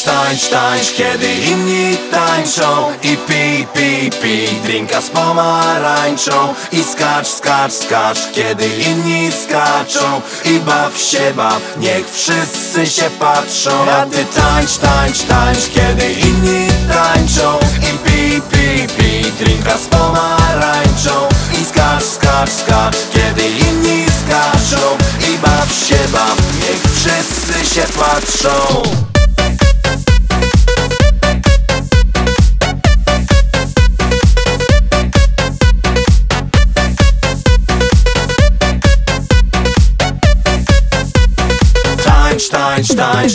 tańcz, tańcz, kiedy inni tańczą. I pij, pij, pij drinka z pomarańczą. I skacz, skacz, skacz, kiedy inni skaczą. I baw się, baw, niech wszyscy się patrzą. A ty tańcz, tańcz, tańcz, kiedy inni tańczą. I pij, pij, pij drinka z pomarańczą. I skacz, skacz, skacz, kiedy inni skaczą. I baw się, baw, niech wszyscy się patrzą. Tańcz, tańcz, tańcz.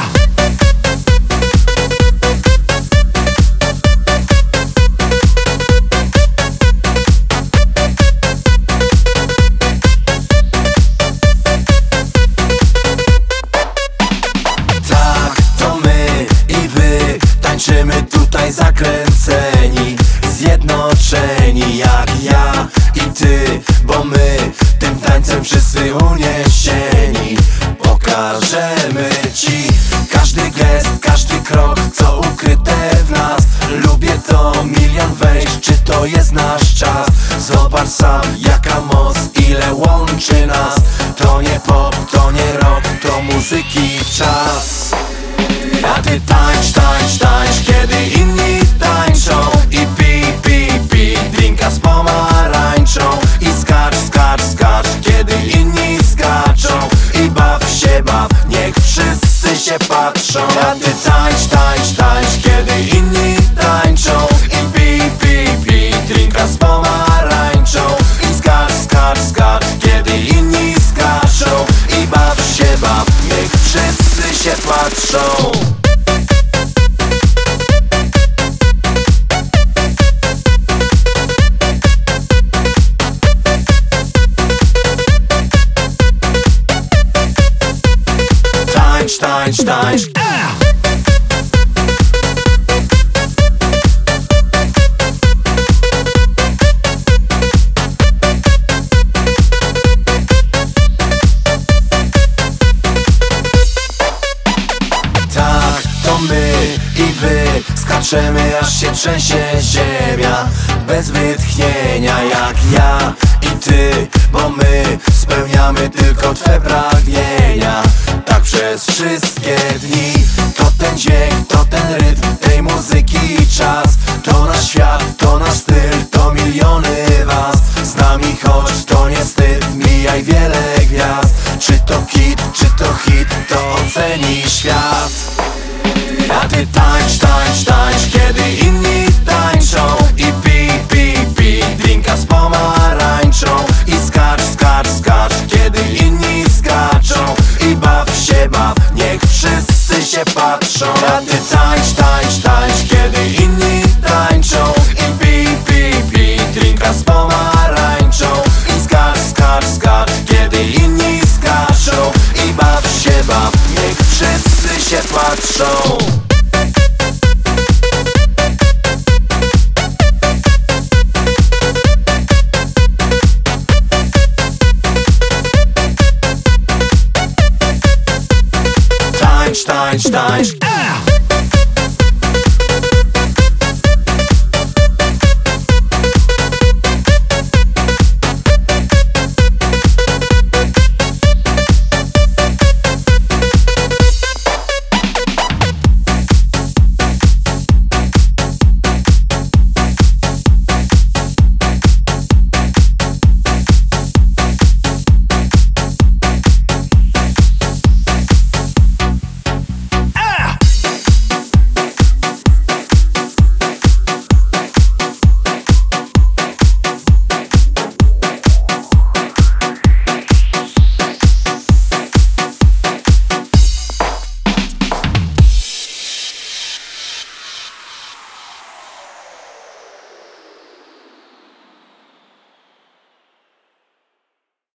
Tak, to my i wy tańczymy tutaj zakręceni, zjednoczeni jak ja i ty, bo my tym tańcem wszyscy uniesieni. Pokażemy ci każdy gest, każdy krok, co ukryte w nas. Lubię to, milion wejść, czy to jest nasz czas? Zobacz sam, jaka moc, ile łączy nas. To nie pop, to nie rock, to muzyki czas. A ty tańcz, tańcz, tańcz, kiedy inni tańczą. I pij, pij, pij drinka z pomarańczą. I skacz, skacz, skacz, kiedy inni skaczą. I baw się, baw, niech wszyscy się patrzą. A ty tańcz, tańcz, tańcz, kiedy inni tańczą. I pij, pij, pij drinka z pomarańczą. I skacz, skacz, skacz, kiedy inni skaczą. I baw się, baw, niech wszyscy się patrzą. Tańcz, tańcz, tańcz. Tak, to my i wy skaczemy, aż się trzęsie ziemia. Bez wytchnienia jak ja i ty, bo my spełniamy tylko twe pragnienia. Tak przez wszystkie dni. To ten dźwięk, to ten rytm tej muzyki czas. To nasz świat, to nasz styl, to miliony was. Z nami chodź, to nie wstyd, mijaj wiele gwiazd. Czy to hit, czy to hit, to oceni świat. A ty tańcz, tańcz, tańcz, kiedy inni tańczą. I pij, pij, pij drinka z pomarańczą. I skacz, skacz, skacz, kiedy inni skaczą. I baw się, baw, niech wszyscy się patrzą. A ty tańcz, tańcz, tańcz, kiedy inni tańczą. I pij, pij, pij drinka z pomarańczą. I skacz, skacz, skacz, kiedy inni skaczą. I baw się, baw, niech wszyscy się patrzą. Tańcz, tańcz, tańcz.